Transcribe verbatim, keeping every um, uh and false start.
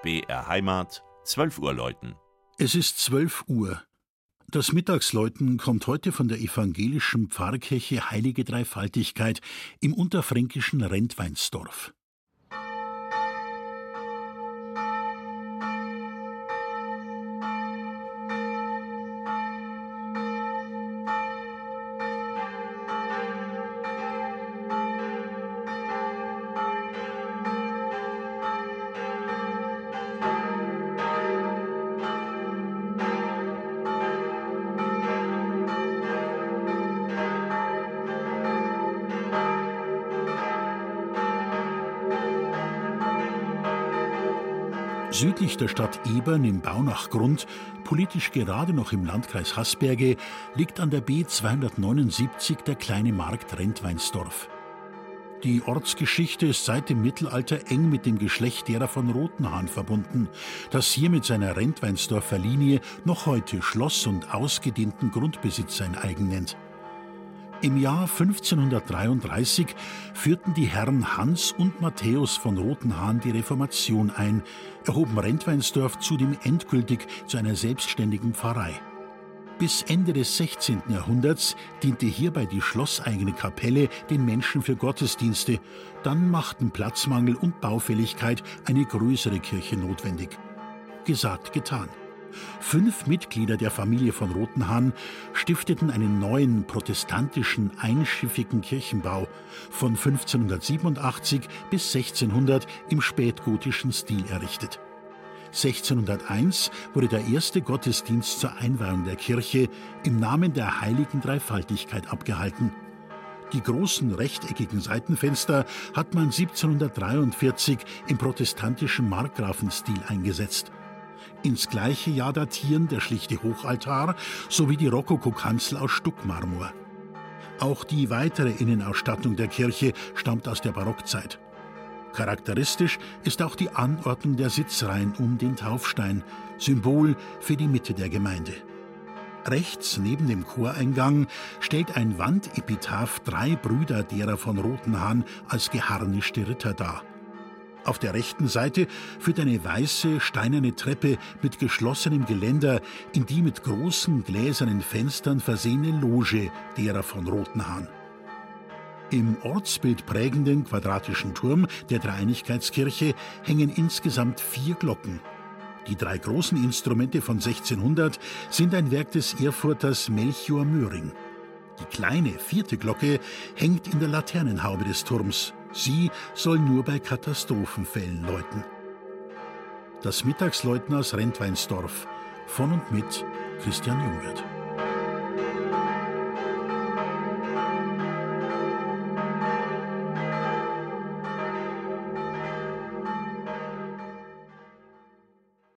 B R Heimat, zwölf Uhr läuten. Es ist zwölf Uhr. Das Mittagsläuten kommt heute von der evangelischen Pfarrkirche Heilige Dreifaltigkeit im unterfränkischen Rentweinsdorf. Südlich der Stadt Ebern im Baunachgrund, politisch gerade noch im Landkreis Hasberge, liegt an der B zweihundertneunundsiebzig der kleine Markt Rentweinsdorf. Die Ortsgeschichte ist seit dem Mittelalter eng mit dem Geschlecht derer von Rotenhan verbunden, das hier mit seiner Rentweinsdorfer Linie noch heute Schloss und ausgedehnten Grundbesitz sein eigen nennt. Im Jahr fünfzehnhundertdreiunddreißig führten die Herren Hans und Matthäus von Rotenhan die Reformation ein, erhoben Rentweinsdorf zudem endgültig zu einer selbstständigen Pfarrei. Bis Ende des sechzehnten Jahrhunderts diente hierbei die schlosseigene Kapelle den Menschen für Gottesdienste, dann machten Platzmangel und Baufälligkeit eine größere Kirche notwendig. Gesagt, getan. Fünf Mitglieder der Familie von Rotenhan stifteten einen neuen protestantischen einschiffigen Kirchenbau von fünfzehnhundertsiebenundachtzig bis sechzehnhundert im spätgotischen Stil errichtet. sechzehnhunderteins wurde der erste Gottesdienst zur Einweihung der Kirche im Namen der Heiligen Dreifaltigkeit abgehalten. Die großen rechteckigen Seitenfenster hat man siebzehnhundertdreiundvierzig im protestantischen Markgrafenstil eingesetzt. Ins gleiche Jahr datieren der schlichte Hochaltar sowie die Rokokokanzel aus Stuckmarmor. Auch die weitere Innenausstattung der Kirche stammt aus der Barockzeit. Charakteristisch ist auch die Anordnung der Sitzreihen um den Taufstein, Symbol für die Mitte der Gemeinde. Rechts neben dem Choreingang stellt ein Wandepitaph drei Brüder derer von Rotenhan als geharnischte Ritter dar. Auf der rechten Seite führt eine weiße, steinerne Treppe mit geschlossenem Geländer in die mit großen gläsernen Fenstern versehene Loge derer von Rotenhan. Im Ortsbild prägenden quadratischen Turm der Dreieinigkeitskirche hängen insgesamt vier Glocken. Die drei großen Instrumente von sechzehnhundert sind ein Werk des Erfurters Melchior Möhring. Die kleine vierte Glocke hängt in der Laternenhaube des Turms. Sie soll nur bei Katastrophenfällen läuten. Das Mittagsläuten aus Rentweinsdorf von und mit Christian Jungwirth.